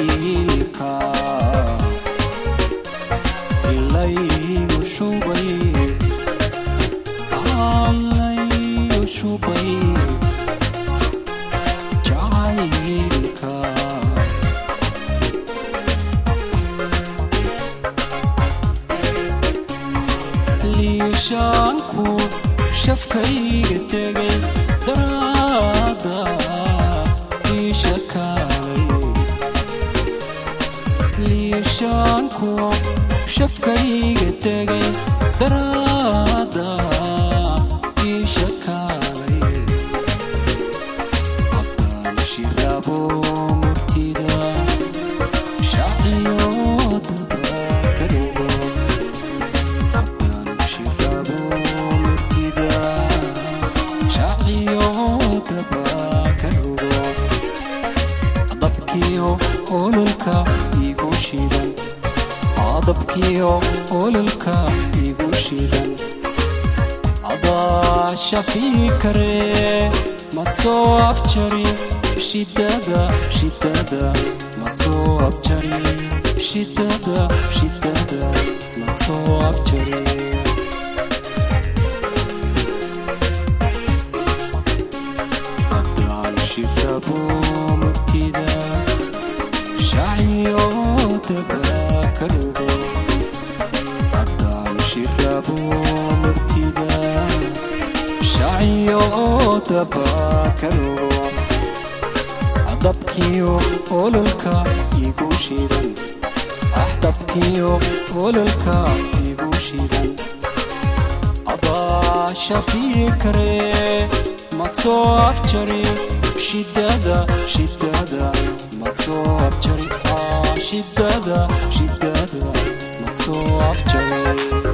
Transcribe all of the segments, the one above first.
jacaylka ilaygu shubay jacaylka liishaanku shafkayga tegay daraada iisha kaalay liishaanku shafkayga tegay daraada iisha kaalay haddaan shirabo murtida shaciyo daba ka dhugo haddaan shirabo murtida shaciyo daba ka dhugo dabkiyo ololka igu shidan dabkiyo ololka igu shidan adaa shafii kare madsoo afjari shidada madsoo afjari shidada madsoo afjari haddaan shirabo murtida shaciyo daba ka dhugo haddaan shirabo murtida shaciyo daba ka dhugo dabkiyo ololka igu shidan dabkiyo ololka igu shidan adaa shafii kare madsoo afjari shidada madsoo afjari shidada madsoo afjari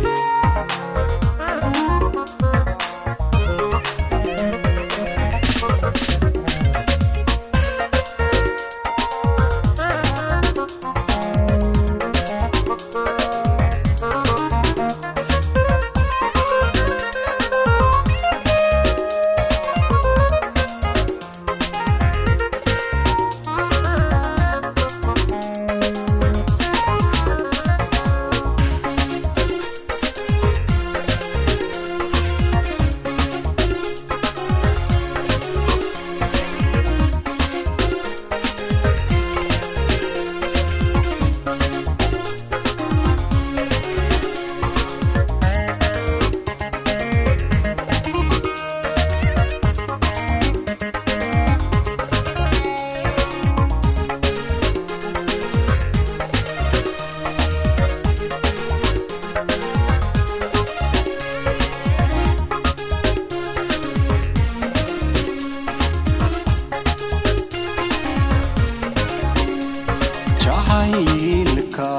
jacaylka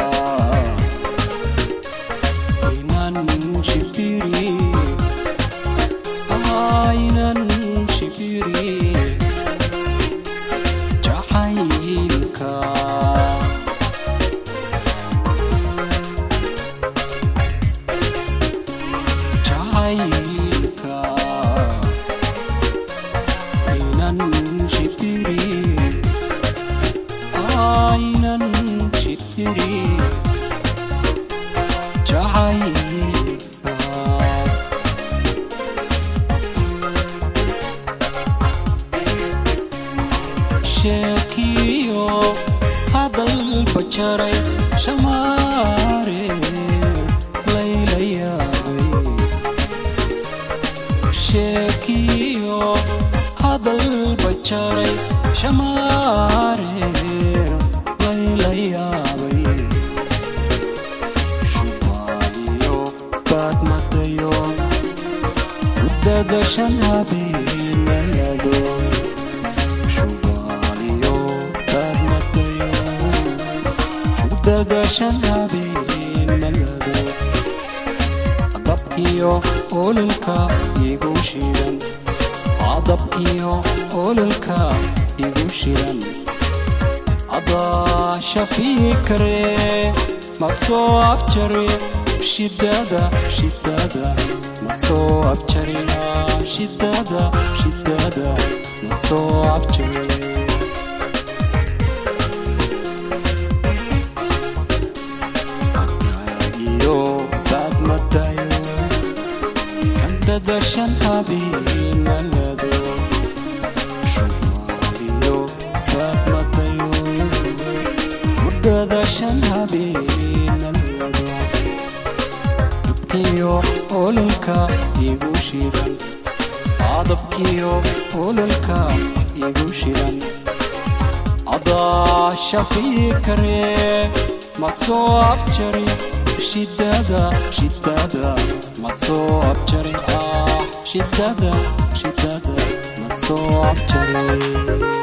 aynan shibiri jacaylka aynan shibiri aynan shibiri jacaylka sheekiyo hadal bajaray shamaare laylayaabay sheekiyo hadal bajaray shamaare laylayaabay shubaaliyo baadmatayo udada shan habeenayado shubaaliyo baadmatayo udada shan habeenayado dabkiyo ololka igu shidan dabkiyo ololka igu shidan adaa shafii kare madsoo afjari shidada madsoo afjari shidada madsoo afjari hurdada shan habeen malado shumaliyo raadmatayo hurdada shan habeen malado dubkiyo ololka igu shidan adabkiyo ololka igu shidan adaa shafii kare madsoo afjari shidada madsoo afjari shidada madsoo afjari